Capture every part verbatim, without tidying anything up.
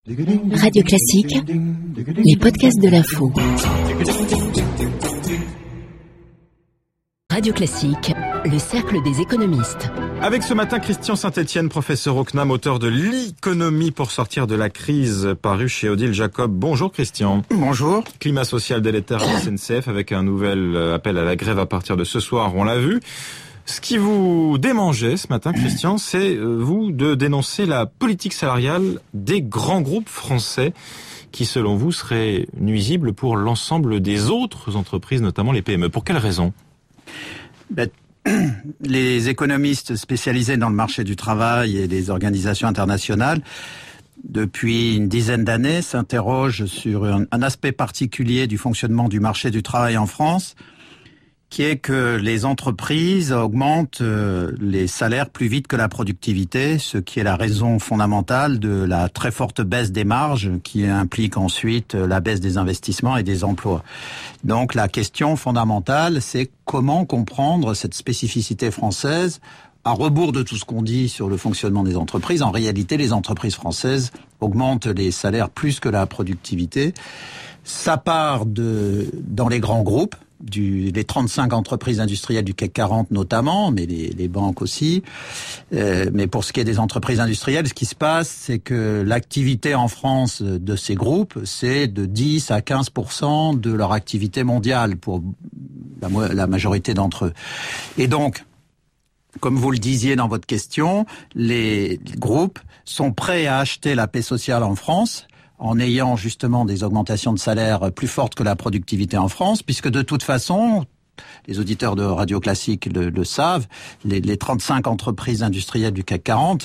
Radio Classique, les podcasts de l'info. Radio Classique, le cercle des économistes. Avec ce matin, Christian Saint-Etienne, professeur au C N A M, auteur de l'Économie pour sortir de la crise, paru chez Odile Jacob. Bonjour Christian. Bonjour. Climat social délétère à la S N C F avec un nouvel appel à la grève à partir de ce soir, on l'a vu. Ce qui vous démangeait ce matin, Christian, c'est vous de dénoncer la politique salariale des grands groupes français qui, selon vous, serait nuisible pour l'ensemble des autres entreprises, notamment les P M E. Pour quelles raisons ? Ben, les économistes spécialisés dans le marché du travail et les organisations internationales, depuis une dizaine d'années, s'interrogent sur un, un aspect particulier du fonctionnement du marché du travail en France, qui est que les entreprises augmentent euh, les salaires plus vite que la productivité, ce qui est la raison fondamentale de la très forte baisse des marges qui implique ensuite la baisse des investissements et des emplois. Donc la question fondamentale, c'est comment comprendre cette spécificité française à rebours de tout ce qu'on dit sur le fonctionnement des entreprises. En réalité, les entreprises françaises augmentent les salaires plus que la productivité. Ça part de dans les grands groupes, Du, les trente-cinq entreprises industrielles du C A C quarante notamment, mais les, les banques aussi. Euh, mais pour ce qui est des entreprises industrielles, ce qui se passe, c'est que l'activité en France de ces groupes, c'est de dix à quinze pour cent de leur activité mondiale pour la, la majorité d'entre eux. Et donc, comme vous le disiez dans votre question, les groupes sont prêts à acheter la paix sociale en France, en ayant justement des augmentations de salaire plus fortes que la productivité en France, puisque de toute façon, les auditeurs de Radio Classique le, le savent, les, les trente-cinq entreprises industrielles du C A C quarante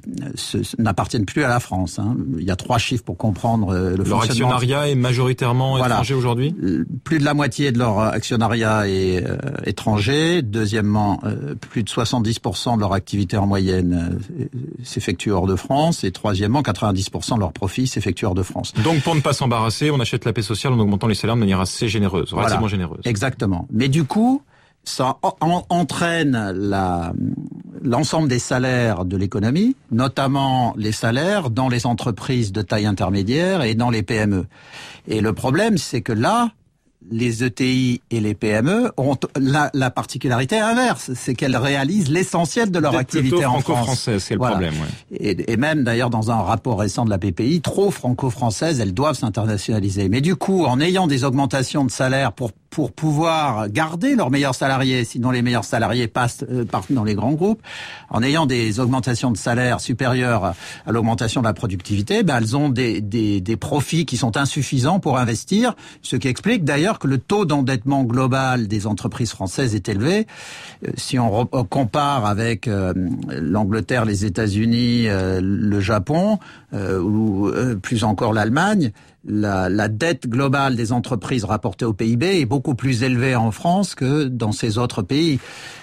ce, ce, n'appartiennent plus à la France. Hein. Il y a trois chiffres pour comprendre le leur fonctionnement. Leur actionnariat est majoritairement voilà. étranger aujourd'hui ? Plus de la moitié de leur actionnariat est euh, étranger. Deuxièmement, euh, plus de soixante-dix pour cent de leur activité en moyenne euh, s'effectue hors de France. Et troisièmement, quatre-vingt-dix pour cent de leurs profits s'effectuent hors de France. Donc pour ne pas s'embarrasser, on achète la paix sociale en augmentant les salaires de manière assez généreuse, relativement voilà. généreuse. Exactement. Mais du coup, ça en, entraîne la, l'ensemble des salaires de l'économie, notamment les salaires dans les entreprises de taille intermédiaire et dans les P M E. Et le problème, c'est que là, les E T I et les P M E ont la, la particularité inverse, c'est qu'elles réalisent l'essentiel de leur D'être activité en France. franco-française, c'est le voilà. problème. Ouais. Et, et même d'ailleurs dans un rapport récent de la B P I, trop franco-françaises, elles doivent s'internationaliser. Mais du coup, en ayant des augmentations de salaire pour pour pouvoir garder leurs meilleurs salariés, sinon les meilleurs salariés passent euh, partent dans les grands groupes, en ayant des augmentations de salaire supérieures à, à l'augmentation de la productivité, ben elles ont des, des, des profits qui sont insuffisants pour investir, ce qui explique d'ailleurs que le taux d'endettement global des entreprises françaises est élevé. Euh, si on re- compare avec euh, l'Angleterre, les États-Unis, euh, le Japon, euh, ou euh, plus encore l'Allemagne, La, la dette globale des entreprises rapportée au P I B est beaucoup plus élevée en France que dans ces autres pays.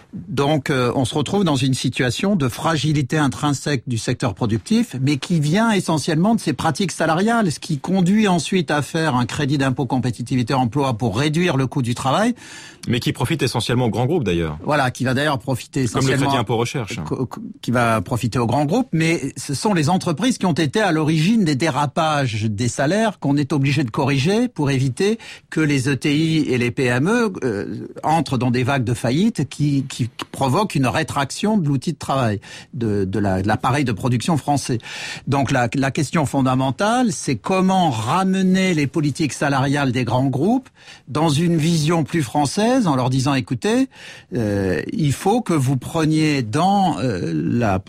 Donc, euh, on se retrouve dans une situation de fragilité intrinsèque du secteur productif, mais qui vient essentiellement de ces pratiques salariales, ce qui conduit ensuite à faire un crédit d'impôt compétitivité emploi pour réduire le coût du travail. Mais qui profite essentiellement aux grands groupes d'ailleurs. Voilà, qui va d'ailleurs profiter essentiellement... Comme le crédit impôt recherche. Qui va profiter aux grands groupes, mais ce sont les entreprises qui ont été à l'origine des dérapages des salaires qu'on est obligé de corriger pour éviter que les E T I et les P M E euh, entrent dans des vagues de faillite qui, qui qui provoquent une rétraction de l'outil de travail, de, de, la, de l'appareil de production français. Donc la, la question fondamentale, c'est comment ramener les politiques salariales des grands groupes dans une vision plus française, en leur disant, écoutez, euh, il faut que vous preniez dans euh, la,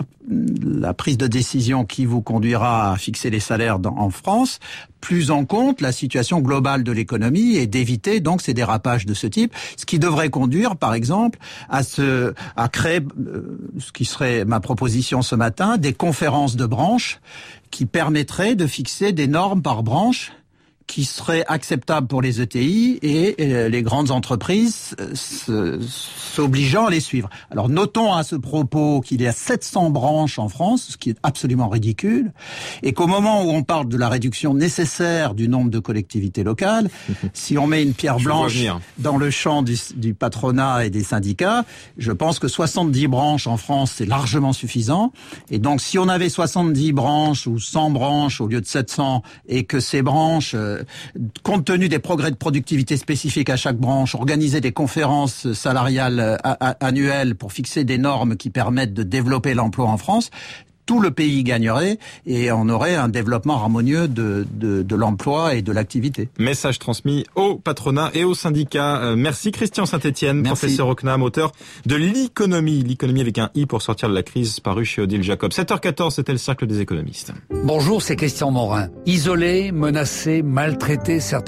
la prise de décision qui vous conduira à fixer les salaires dans, en France, plus en compte la situation globale de l'économie et d'éviter donc ces dérapages de ce type, ce qui devrait conduire, par exemple, à se, à créer, euh, ce qui serait ma proposition ce matin, des conférences de branches qui permettraient de fixer des normes par branche qui serait acceptable pour les E T I et, et les grandes entreprises euh, s'obligeant à les suivre. Alors notons à ce propos qu'il y a sept cents branches en France, ce qui est absolument ridicule, et qu'au moment où on parle de la réduction nécessaire du nombre de collectivités locales, si on met une pierre blanche dans le champ du, du patronat et des syndicats, je pense que soixante-dix branches en France, c'est largement suffisant. Et donc, si on avait soixante-dix branches ou cent branches au lieu de sept cents, et que ces branches, euh, compte tenu des progrès de productivité spécifiques à chaque branche, organisaient des conférences salariales a- a- annuelles pour fixer des normes qui permettent de développer l'emploi en France, tout le pays gagnerait et on aurait un développement harmonieux de, de, de l'emploi et de l'activité. Message transmis au patronat et aux syndicats. Euh, merci Christian Saint-Etienne, professeur au C N A M, auteur de l'Iconomie, l'économie avec un I pour sortir de la crise, paru chez Odile Jacob. sept heures quatorze, c'était le Cercle des économistes. Bonjour, c'est Christian Morin. Isolé, menacé, maltraité, certains